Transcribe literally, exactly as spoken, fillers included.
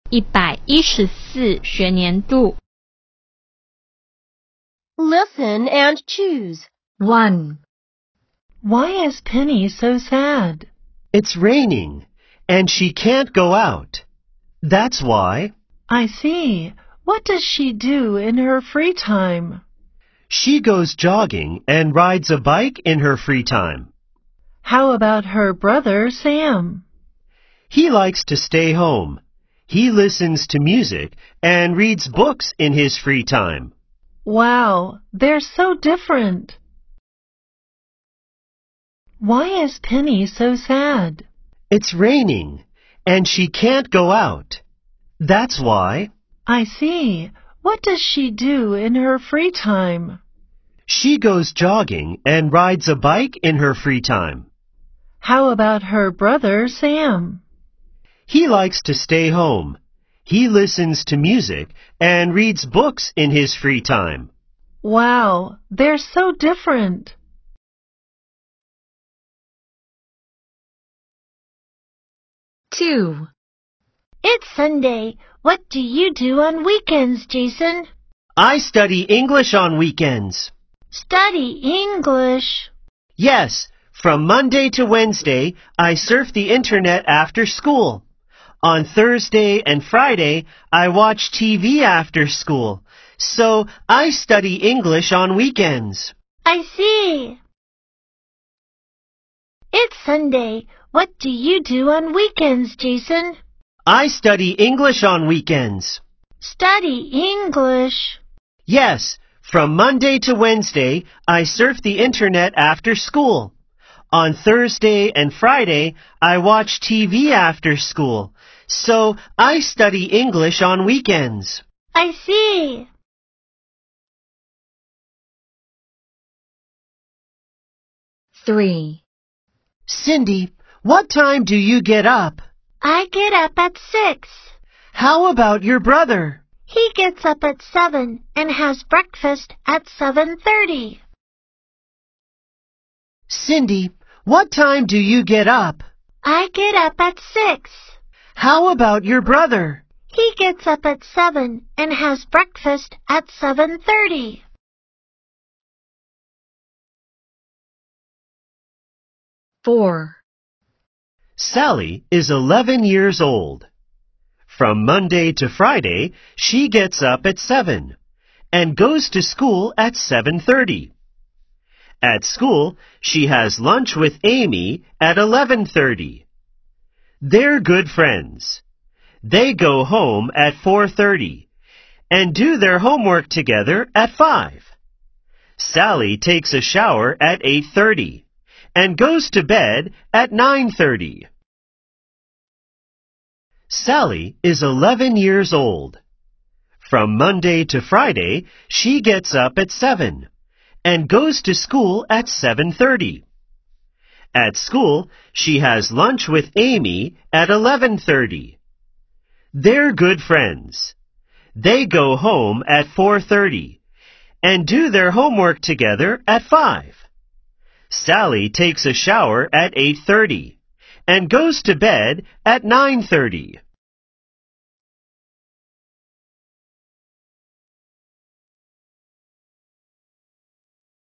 一百一十四学年度。 Listen and choose. One. Why is Penny so sad? It's raining, and she can't go out. That's why. I see. What does she do in her free time? She goes jogging and rides a bike in her free time. How about her brother, Sam? He likes to stay home. He listens to music and reads books in his free time. Wow, they're so different. Why is Penny so sad? It's raining, and she can't go out. That's why. I see. What does she do in her free time? She goes jogging and rides a bike in her free time. How about her brother, Sam? He likes to stay home. He listens to music and reads books in his free time. Wow, they're so different. Two. It's Sunday. What do you do on weekends, Jason? I study English on weekends. Study English. Yes, from Monday to Wednesday, I surf the internet after school. On Thursday and Friday, I watch T V after school. So I study English on weekends. I see. It's Sunday. What do you do on weekends, Jason? I study English on weekends. Study English. Yes, from Monday to Wednesday, I surf the internet after school. On Thursday and Friday, I watch T V after school. So I study English on weekends. I see. Three. Cindy, what time do you get up? I get up at six. How about your brother? He gets up at seven and has breakfast at seven thirty. Cindy, what time do you get up? I get up at six. How about your brother? He gets up at seven and has breakfast at seven thirty. Four. Sally is eleven years old. From Monday to Friday, she gets up at seven and goes to school at seven thirty. At school, she has lunch with Amy at eleven thirty. They're good friends. They go home at four thirty and do their homework together at five. Sally takes a shower at eight thirty and goes to bed at nine thirty. Sally is eleven years old. From Monday to Friday, she gets up at seven and goes to school at seven thirty. At school, she has lunch with Amy at eleven thirty. They're good friends. They go home at four thirty and do their homework together at five. Sally takes a shower at eight thirty and goes to bed at nine thirty.